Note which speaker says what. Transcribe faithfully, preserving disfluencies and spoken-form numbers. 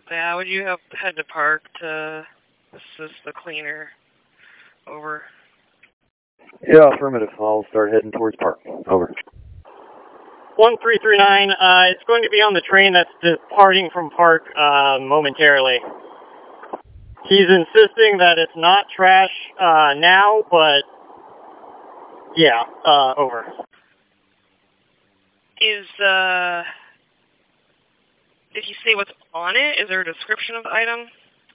Speaker 1: Yeah, would you have head to park to assist the cleaner? Over.
Speaker 2: Yeah, affirmative. I'll start heading towards park. Over.
Speaker 3: one three three nine, uh, it's going to be on the train that's departing from park uh, momentarily. He's insisting that it's not trash uh, now, but yeah, uh, over.
Speaker 1: Is, uh, did he say what's on it? Is there a description of the item?